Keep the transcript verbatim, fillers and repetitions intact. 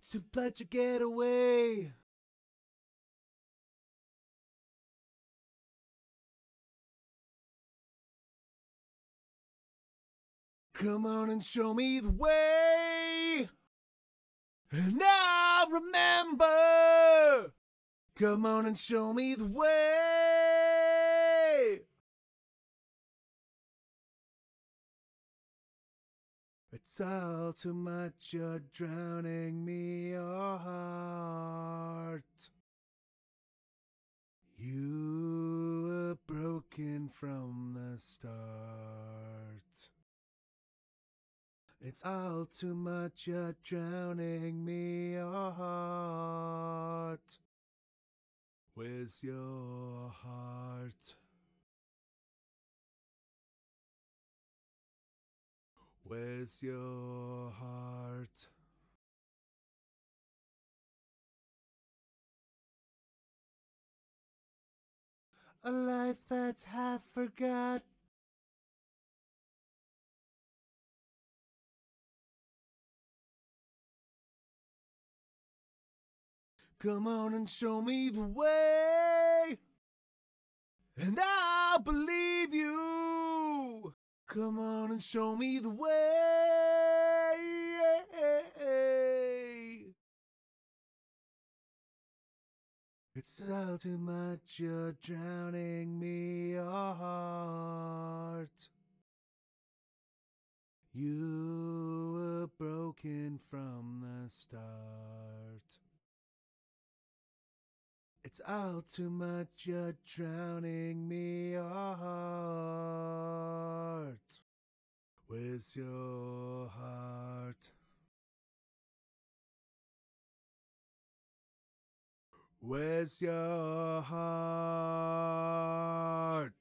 to let you get away. Come on and show me the way, and I'll remember. Come on and show me the way. It's all too much, you're drowning me, your heart. You were broken from the start. It's all too much, you're drowning me, your heart. Where's your heart? Where's your heart? A life that's half forgot. Come on and show me the way, and I'll believe you. Come on and show me the way. It's all too much, you're drowning me, your heart. You were broken from the start. It's all too much, you're drowning me, your heart. Where's your heart? Where's your heart?